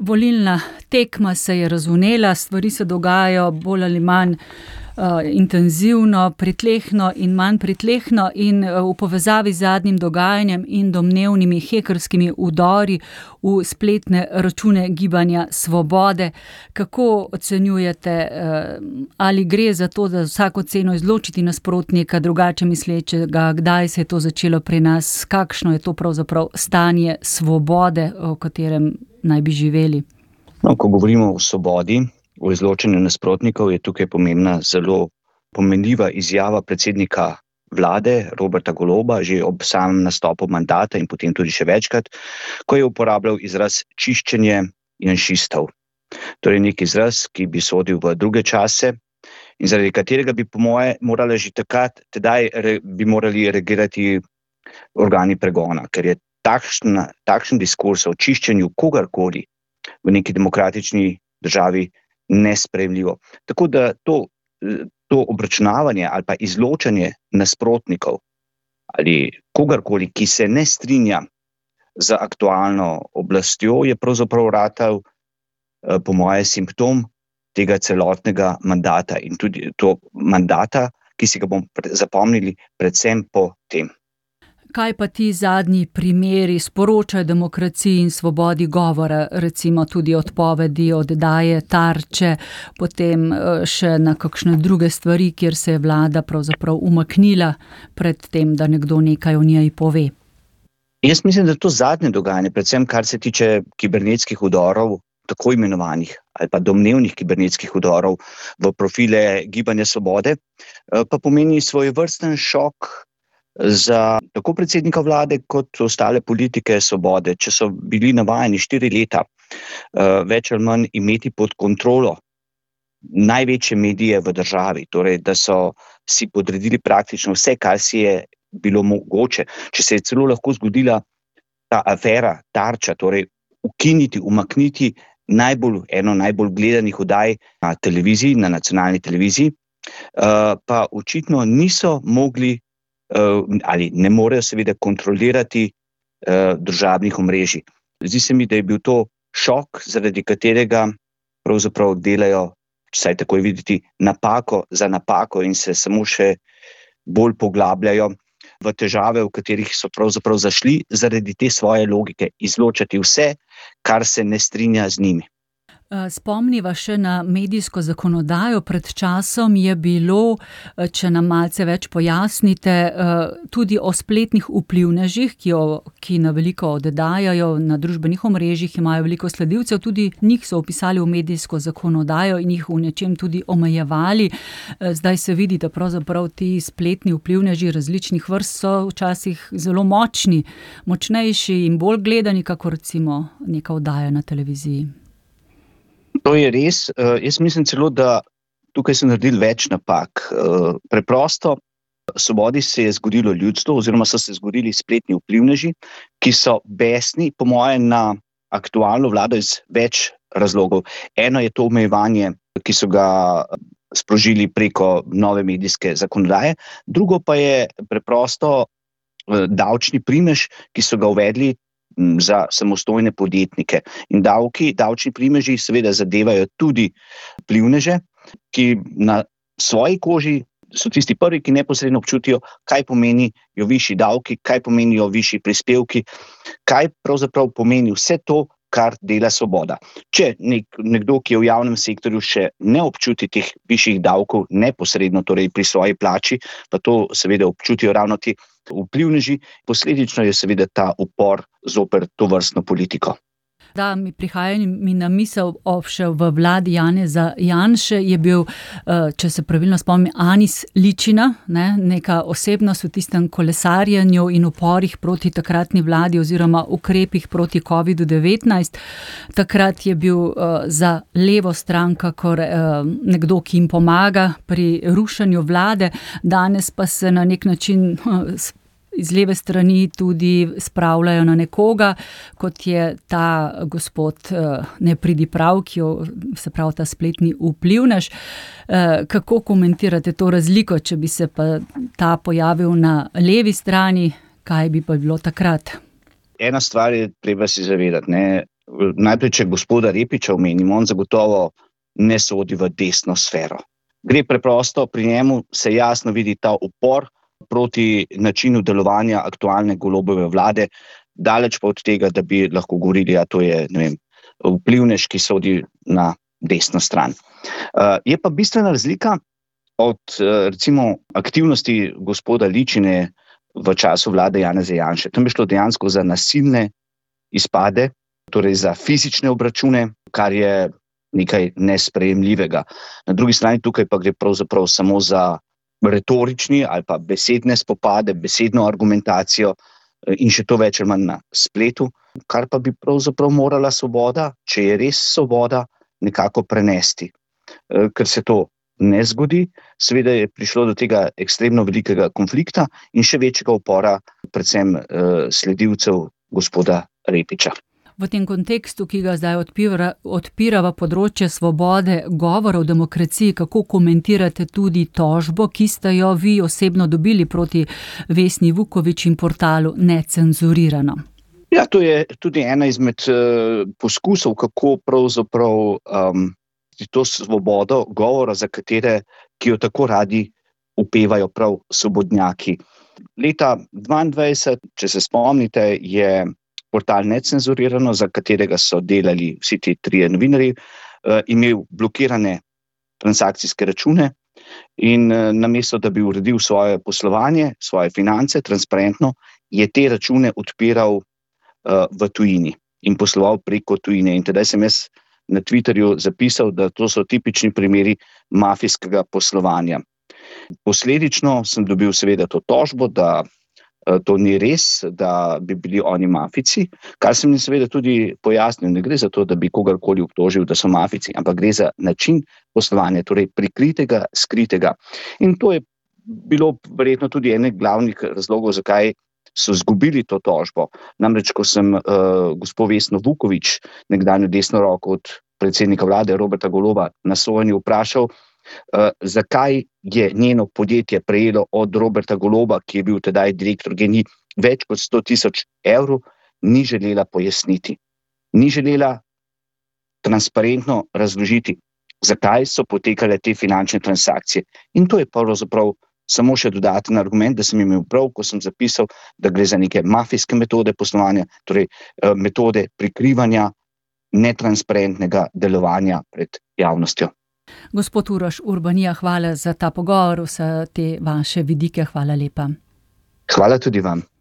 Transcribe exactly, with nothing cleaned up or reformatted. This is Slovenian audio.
Volilna tekma se je razvnela, stvari se dogajajo bolj ali manj uh, intenzivno, pritlehno in manj pritlehno in uh, v povezavi z zadnjim dogajanjem in domnevnimi hekerskimi vdori v spletne račune Gibanja Svobode. Kako ocenjujete, uh, ali gre za to, da vsako ceno izločiti nasprotnika, drugače mislečega, kdaj se je to začelo pri nas, kakšno je to pravzaprav stanje svobode, o katerem naj bi živeli? No, ko govorimo o svobodi, o izločanju nasprotnikov, je tukaj pomembna zelo pomenljiva izjava predsednika vlade Roberta Goloba, že ob samem nastopu mandata in potem tudi še večkrat, ko je uporabljal izraz čiščenje janšistov. Torej nek izraz, ki bi sodil v druge čase in zaradi katerega bi po moje morali že takrat, tedaj bi morali reagirati organi pregona, ker je takšen, takšen diskurs o čiščenju kogarkoli v neki demokratični državi nesprejemljivo. Tako da to, to obračunavanje ali pa izločanje nasprotnikov ali kogarkoli, ki se ne strinja z aktualno oblastjo, je pravzaprav ratal po moje simptom tega celotnega mandata in tudi to mandata, ki si ga bomo zapomnili predvsem po tem. Kaj pa ti zadnji primeri sporočajo demokraciji in svobodi govora, recimo tudi odpovedi, oddaje Tarče, potem še na kakšne druge stvari, kjer se je vlada pravzaprav umaknila pred tem, da nekdo nekaj o njej pove? Jaz mislim, da to zadnje dogajanje, predvsem kar se tiče kibernetskih vdorov, tako imenovanih ali pa domnevnih kibernetskih vdorov v profile Gibanja Svobode, pa pomeni svojevrsten šok za tako predsednika vlade kot ostale politike Svobode, če so bili navajeni štiri leta več ali manj imeti pod kontrolo največje medije v državi, torej da so si podredili praktično vse, kar si je bilo mogoče. Če se je celo lahko zgodila ta afera Tarča, torej ukiniti, umakniti najbolj, eno najbolj gledanih oddaj na televiziji, na nacionalni televiziji, pa očitno niso mogli ali ne morejo seveda kontrolirati uh, družabnih omrežij. Zdi se mi, da je bil to šok, zaradi katerega pravzaprav delajo, vsaj tako je videti, napako za napako in se samo še bolj poglabljajo v težave, v katerih so pravzaprav zašli zaradi te svoje logike, izločati vse, kar se ne strinja z njimi. Spomniva še na medijsko zakonodajo. Pred časom je bilo, če nam malce več pojasnite, tudi o spletnih vplivnežih, ki, jo, ki na veliko oddajajo na družbenih omrežjih, imajo veliko sledilcev, tudi njih so vpisali v medijsko zakonodajo in jih v nečem tudi omejevali. Zdaj se vidi, da pravzaprav ti spletni vplivneži različnih vrst so včasih zelo močni, močnejši in bolj gledani, kako recimo neka oddaja na televiziji. To je res. Jaz mislim celo, da tukaj so naredili več napak. Preprosto Svobodi se je zgodilo ljudstvo oziroma so se zgodili spletni vplivneži, ki so besni, po moje, na aktualno vlado iz več razlogov. Eno je to omejevanje, ki so ga sprožili preko nove medijske zakonodaje, drugo pa je preprosto davčni primež, ki so ga uvedli za samostojne podjetnike. In davki, davčni primeži seveda zadevajo tudi vplivneže, ki na svoji koži so tisti prvi, ki neposredno občutijo, kaj pomenijo višji davki, kaj pomenijo višji prispevki, kaj pravzaprav pomeni vse to, kar dela Svoboda. Če nek, nekdo, ki je v javnem sektorju, še ne občuti teh višjih davkov neposredno, torej pri svoji plači, pa to seveda občutijo ravno ti vplivneži, posledično je seveda ta upor zoper tovrstno politiko. Da, mi prihaja mi na misel še v vladi Janeza Janše je bil, če se pravilno spomnim, Anis Ličina, ne, neka osebnost v tistem kolesarjenju in uporih proti takratni vladi oziroma ukrepih proti kovidu devetnajst. Takrat je bil za levo stran kakor nekdo, ki jim pomaga pri rušenju vlade, danes pa se na nek način iz leve strani tudi spravljajo na nekoga, kot je ta gospod Nepridiprav, ki jo, se pravi, ta spletni vplivnež. Kako komentirate to razliko, če bi se pa ta pojavil na levi strani, kaj bi pa bilo takrat? Ena stvar je treba si zavedati, ne? najprej, če gospoda Repiča omenimo, on zagotovo ne sodi v desno sfero. Gre preprosto, pri njemu se jasno vidi ta upor proti načinu delovanja aktualne Golobove vlade, daleč pa od tega, da bi lahko govorili, da to je, ne vem, vplivnež, ki sodi na desno stran. Uh, je pa bistvena razlika od uh, recimo aktivnosti gospoda Ličine v času vlade Janeza Janše. Tam je šlo dejansko za nasilne izpade, torej za fizične obračune, kar je nekaj nesprejemljivega. Na drugi strani tukaj pa gre pravzaprav samo za retorični ali pa besedne spopade, besedno argumentacijo in še to več ali manj na spletu, kar pa bi pravzaprav morala Svoboda, če je res Svoboda, nekako prenesti. Ker se to ne zgodi, seveda je prišlo do tega ekstremno velikega konflikta in še večjega upora, predvsem sledilcev gospoda Repiča. V tem kontekstu, ki ga zdaj odpira, odpirava področje svobode govora v demokraciji, kako komentirate tudi tožbo, ki ste jo vi osebno dobili proti Vesni Vuković in portalu Necenzurirano? Ja, to je tudi ena izmed uh, poskusov, kako pravzaprav um, to svobodo govora, za katere, ki jo tako radi upevajo prav svobodnjaki. Leta dvaindvajset, če se spomnite, je portal Necenzurirano, za katerega so delali vsi ti trije novinarji, uh, imel blokirane transakcijske račune in uh, namesto, da bi uredil svoje poslovanje, svoje finance, transparentno, je te račune odpiral uh, v tujini in posloval preko tujine. In tedaj sem jaz na Twitterju zapisal, da to so tipični primeri mafijskega poslovanja. Posledično sem dobil seveda to tožbo, da to ni res, da bi bili oni mafijci, kar sem jim seveda tudi pojasnil. Ne gre za to, da bi kogarkoli obtožil, da so mafijci, ampak gre za način poslovanja, torej prikritega, skritega. In to je bilo verjetno tudi ene glavnih razlogov, zakaj so izgubili to tožbo. Namreč, ko sem uh, gospod Vesno Vuković, nekdanjo desno roko od predsednika vlade Roberta Goloba, na sojenju vprašal, Uh, zakaj je njeno podjetje prejelo od Roberta Goloba, ki je bil tedaj direktor G E N I, več kot sto tisoč evrov, ni želela pojasniti. Ni želela transparentno razložiti, zakaj so potekale te finančne transakcije. In to je pravzaprav samo še dodaten argument, da sem imel prav, ko sem zapisal, da gre za neke mafijske metode poslovanja, torej uh, metode prikrivanja netransparentnega delovanja pred javnostjo. Gospod Uroš Urbanija, hvala za ta pogovor, vse te vaše vidike, hvala lepa. Hvala tudi vam.